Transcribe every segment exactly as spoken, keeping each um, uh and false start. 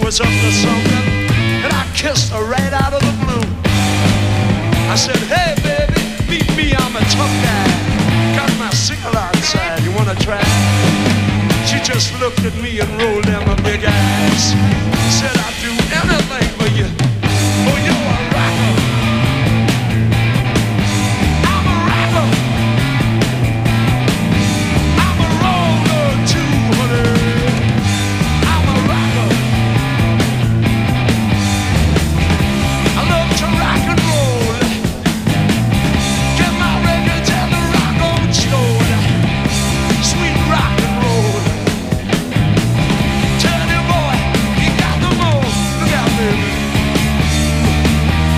was up to something, and I kissed her right out of the blue. I said, hey baby, meet me, I'm a tough guy. Got my sickle outside, you wanna try? She just looked at me and rolled down her big eyes. Said, I'd do anything for you. Oh, you're a rocker. I'm a rocker. I'm a roller too, honey. I'm a rocker. I love to rock and roll. Get my records and the rock on stone. Sweet rock and roll. Tell you boy, you got the mold. Look out, baby.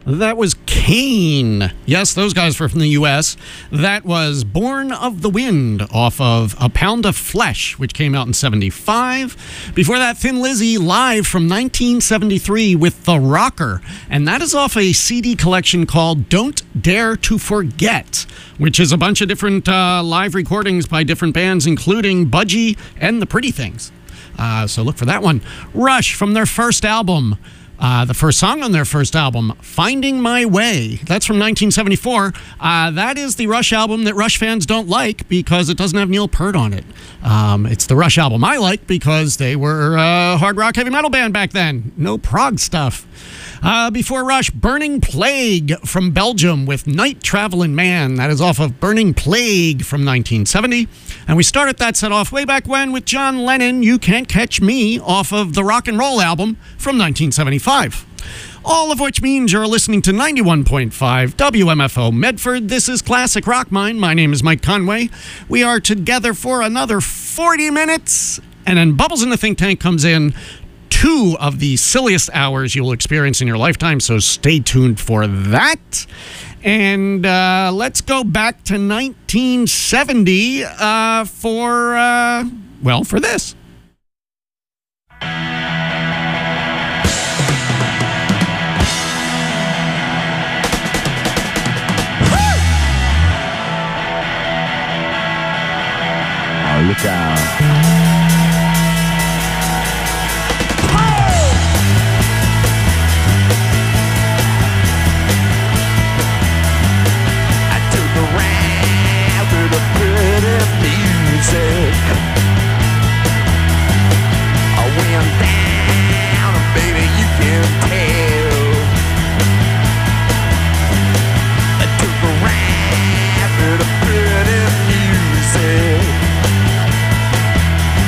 That was Kane. Yes, those guys were from the U S. That was Born of the Wind off of A Pound of Flesh, which came out in seventy-five. Before that, Thin Lizzy live from nineteen seventy-three with The Rocker. And that is off a C D collection called Don't Dare to Forget, which is a bunch of different uh, live recordings by different bands, including Budgie and The Pretty Things. Uh, so look for that one. Rush from their first album. Uh, the first song on their first album, Finding My Way. That's from nineteen seventy-four. Uh, that is the Rush album that Rush fans don't like because it doesn't have Neil Peart on it. Um, it's the Rush album I like because they were a hard rock heavy metal band back then. No prog stuff. Uh, before Rush, Burning Plague from Belgium with Night Travelin' Man. That is off of Burning Plague from nineteen seventy. And we started that set off way back when with John Lennon, You Can't Catch Me, off of the Rock and Roll album from nineteen seventy-five. All of which means you're listening to ninety-one point five W M F O Medford. This is Classic Rock Mine. My name is Mike Conway. We are together for another forty minutes. And then Bubbles in the Think Tank comes in. Two of the silliest hours you'll experience in your lifetime, so stay tuned for that. And uh, let's go back to nineteen seventy uh, for, uh, well, for this. Oh, look out. Music. I went down, and baby, you can tell. I took a ride to the pretty music.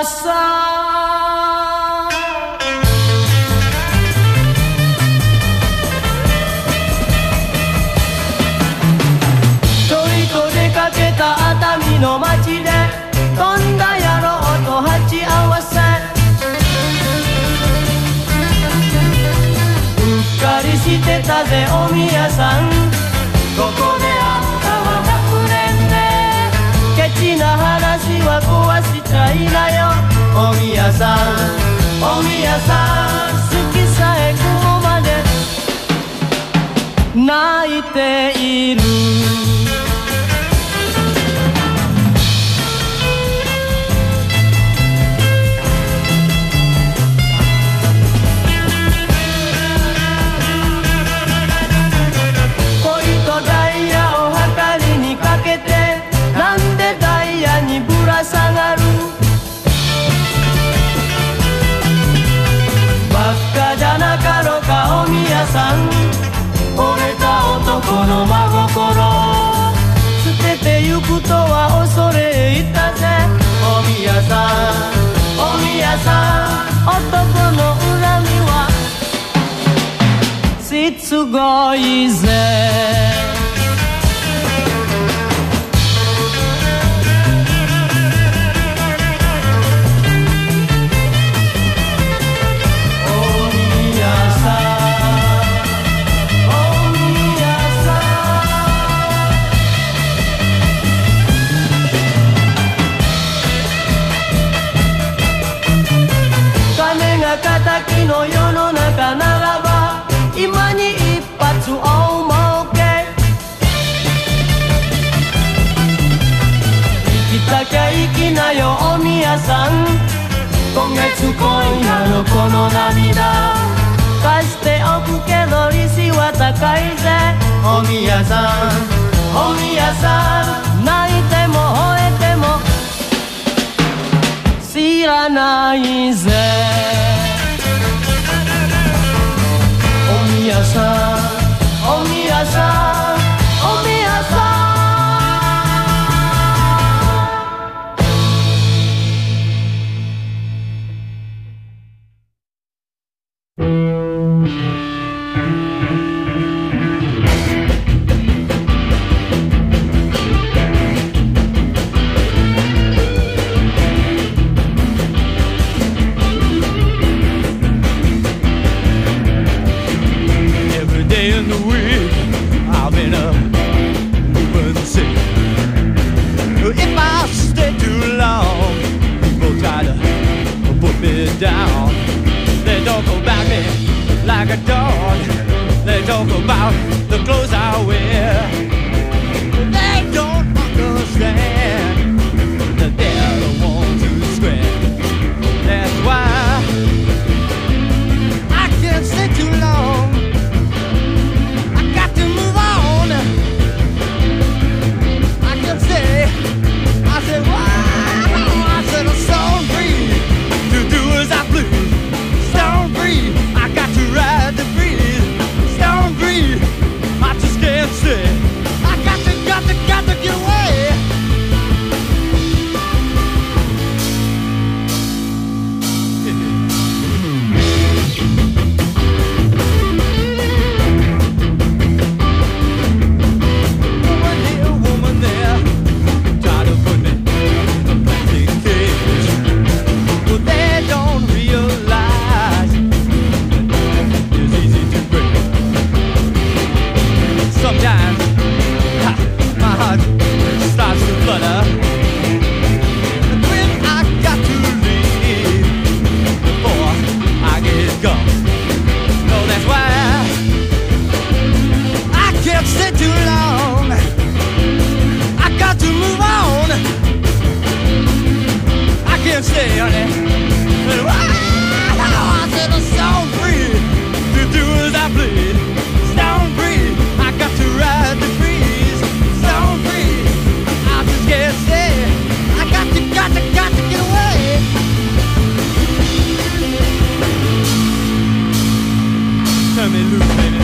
さちょいと出かけた熱海の街で飛んだ野郎と鉢合わせうっかりしてたぜお宮さんここであったは隠れんねケチな話は壊しちゃいなよお宮さんお宮さん好きさえここまで泣いているなんでダイヤにぶら下がるばっかじゃなかろかお宮さん惚れた男の真心捨ててゆくとは恐れ入ったぜお宮さんお宮さん男の恨みはしつこいぜ敵の世の中ならば今に一発大儲け生きたきゃ生きなよお宮さん今月今夜のこの涙貸しておくけど利子は高いぜお宮さんお宮さん泣いても吠えても知らないぜお宮さんお宮さんお宮さん down. They talk about me like a dog. They talk about the clothes I wear. They don't understand that they're the ones who square. That's why I can't stay too long. I got to move on. I can't stay. I said why? I said I'm so free to do as I please. Stone free, I got to ride the breeze. Stone free, I just can't stay. I got to, got to, got to get away. Woman here, woman there, try to put me in a plastic cage. But they don't realize it's easy to break. Sometimes ha, my heart starts to flutter. And when I got to leave before I get gone, no, that's why I can't stay too long. I got to move on. I can't stay, honey. I said I'm stone free to do as I please. Stone free, I got to ride the breeze. Stone free, I just can't stay. I got to, got to, got to get away. Turn me loose, baby.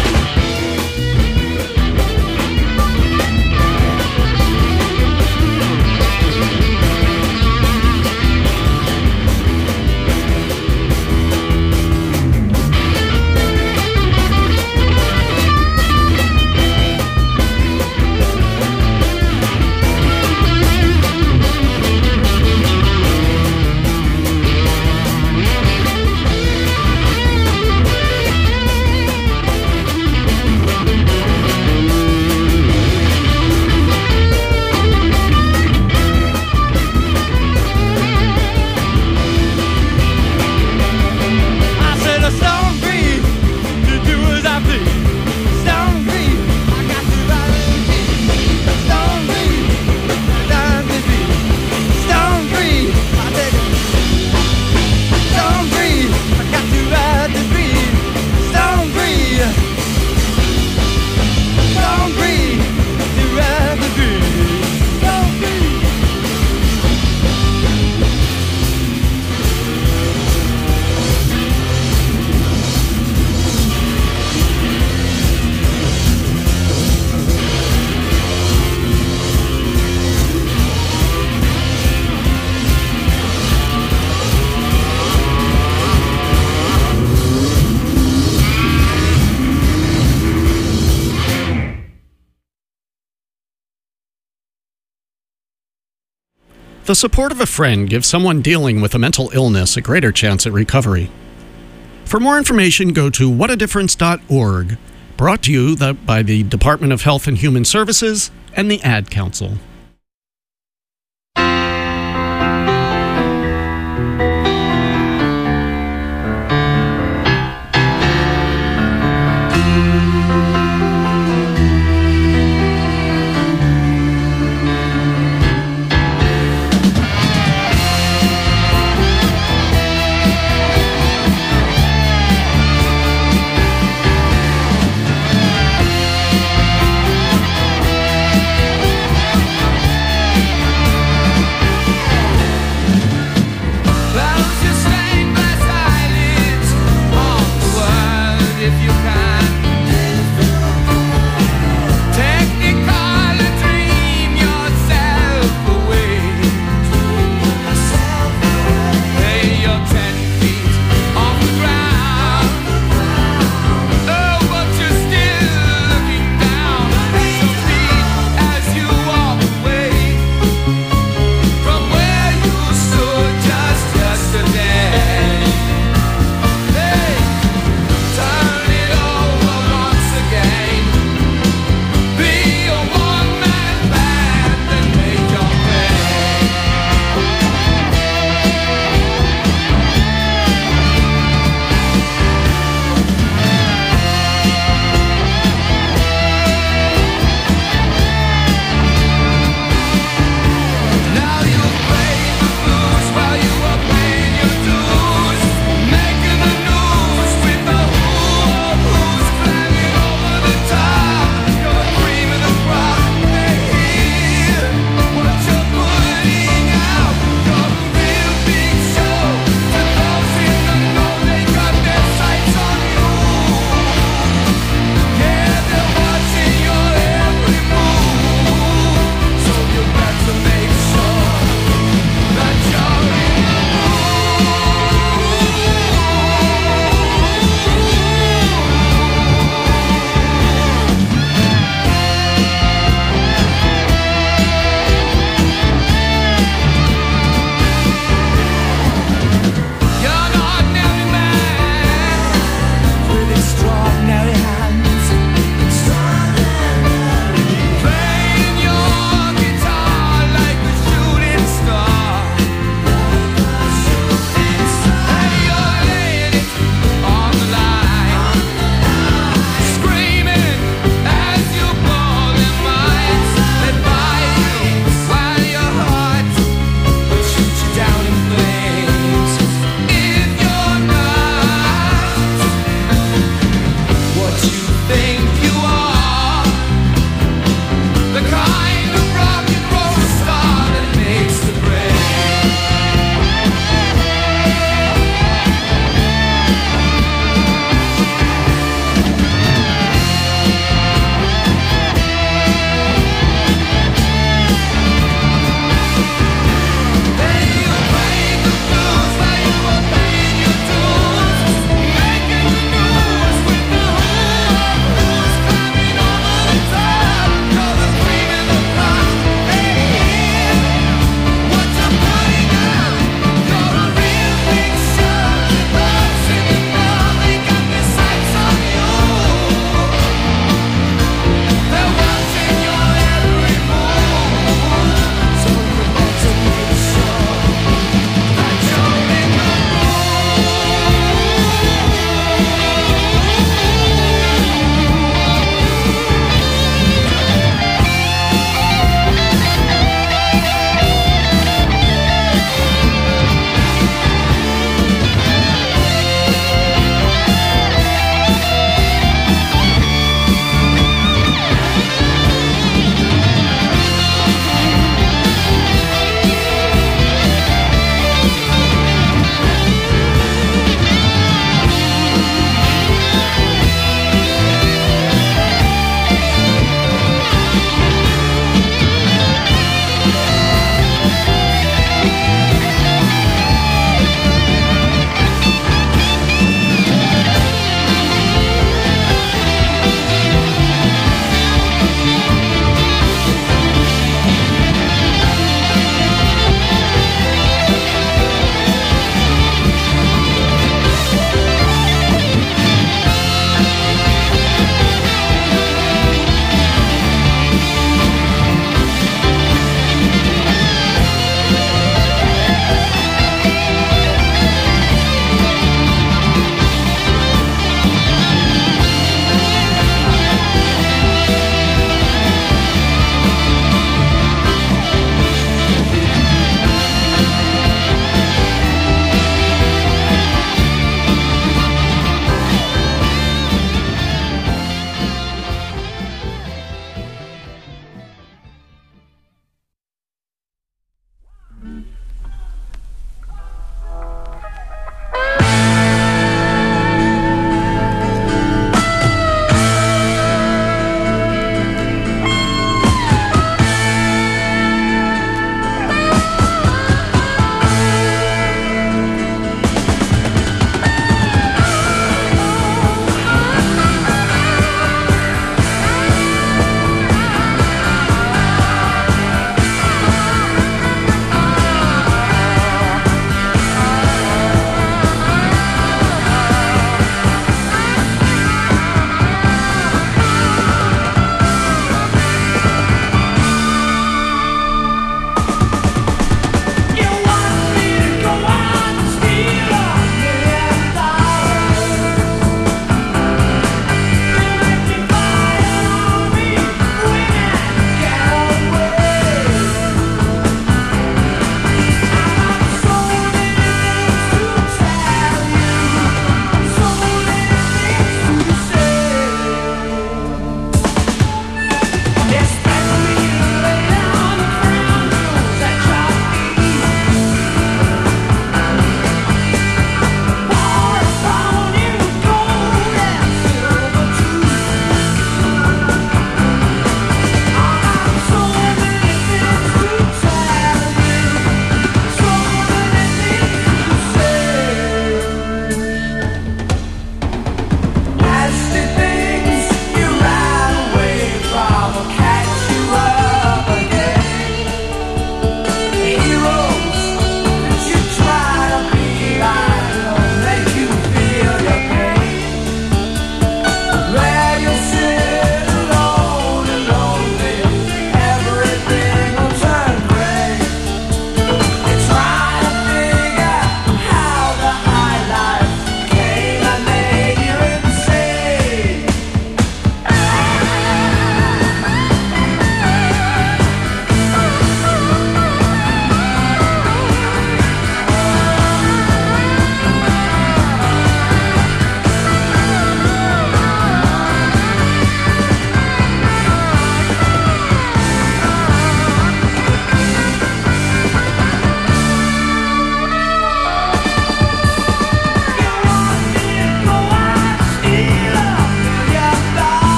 The support of a friend gives someone dealing with a mental illness a greater chance at recovery. For more information, go to what a difference dot org, brought to you the, by the Department of Health and Human Services and the Ad Council.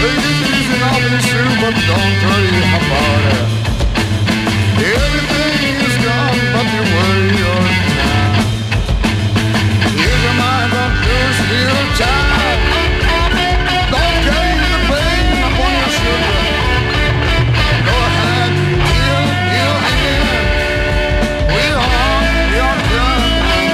Take it easy now, be true, but don't worry about it. Everything is gone, but you worry your time. Here's a mind on your still child. Don't carry the pain upon your shoulder. Go ahead, heal, heal again. We are your gun and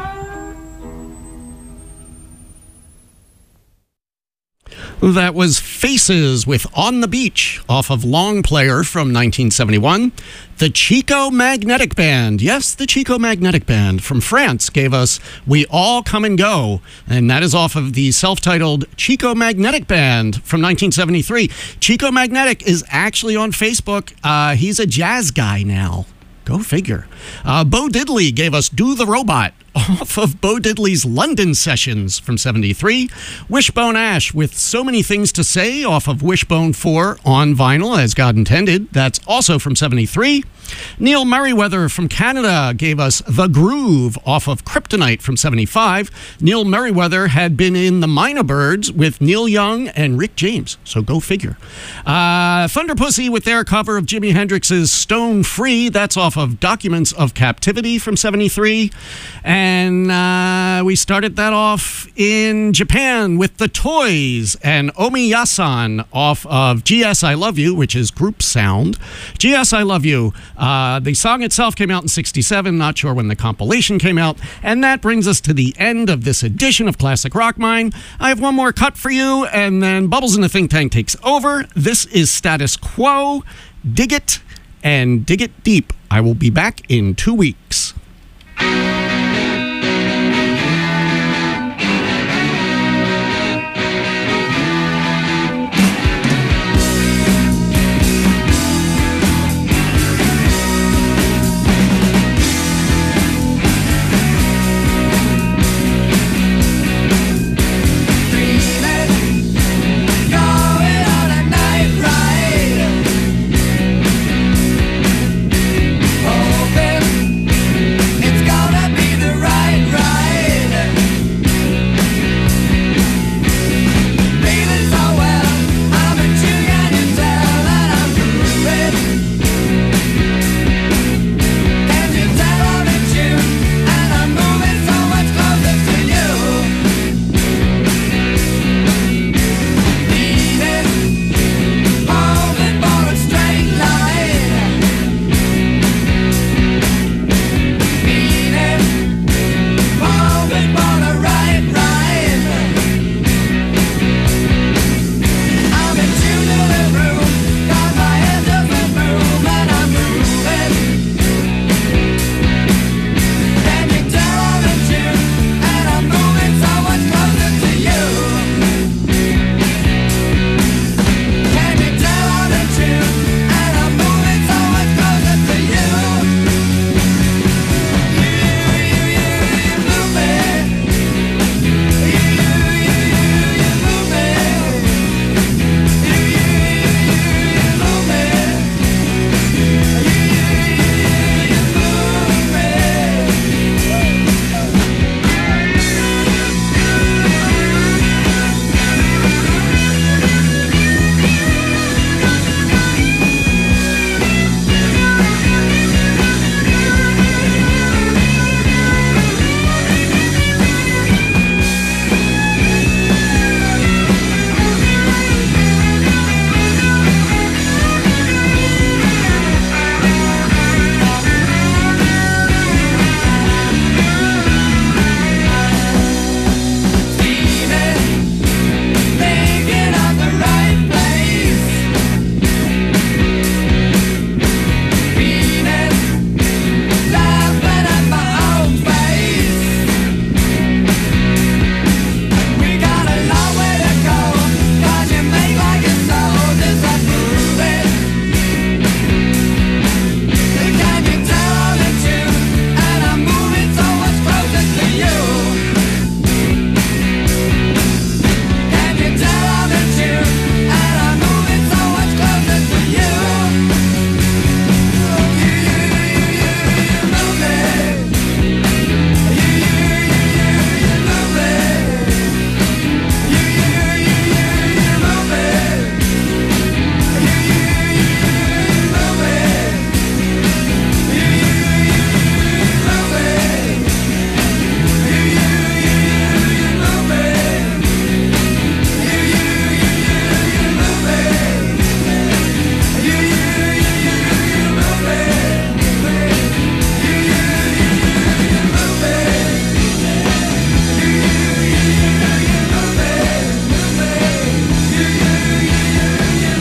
That was Faces with On the Beach off of Long Player from nineteen seventy-one. The Chico Magnetic Band, yes, the Chico Magnetic Band from France gave us We All Come and Go, and that is off of the self-titled Chico Magnetic Band from nineteen seventy-three. Chico Magnetic is actually on Facebook. Uh, he's a jazz guy now. Go figure. Uh, Bo Diddley gave us Do the Robot off of Bo Diddley's London Sessions from seventy-three. Wishbone Ash with So Many Things to Say off of Wishbone four on vinyl, as God intended. That's also from seventy-three. Neil Merriweather from Canada gave us The Groove off of Kryptonite from seventy-five. Neil Merriweather had been in the Minor Birds with Neil Young and Rick James, so go figure. Uh, Thunder Pussy with their cover of Jimi Hendrix's Stone Free, that's off of Documents of Captivity from seventy-three. And uh, we started that off in Japan with The Toys and Omiyasan off of G S I Love You, which is Group Sound. G S I Love You. Uh, the song itself came out in sixty-seven, not sure when the compilation came out. And that brings us to the end of this edition of Classic Rock Mine. I have one more cut for you, and then Bubbles in the Think Tank takes over. This is Status Quo. Dig it and dig it deep. I will be back in two weeks.